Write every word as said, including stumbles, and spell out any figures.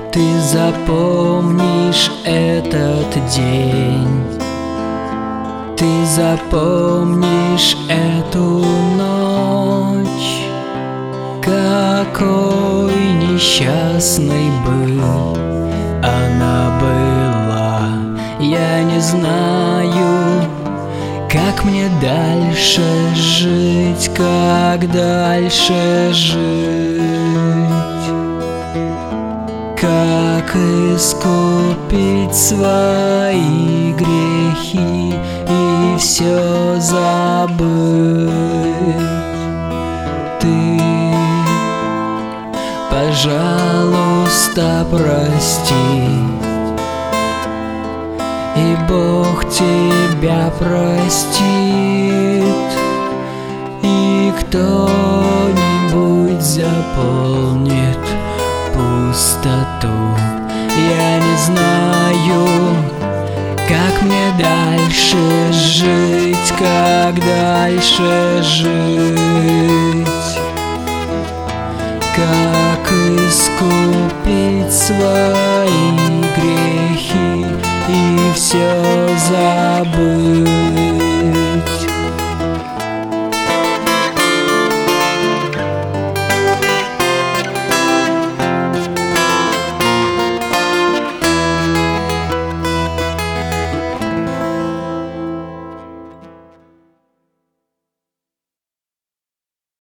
Ты запомнишь этот день, ты запомнишь эту ночь, какой несчастной был она была. Я не знаю, как мне дальше жить, как дальше жить, как искупить свои грехи и все забыть. Ты, пожалуйста, прости, и Бог тебя простит, и кто-нибудь заполнит пустоту. Я не знаю, как мне дальше жить, как дальше жить, как искупить свои грехи и все забыть.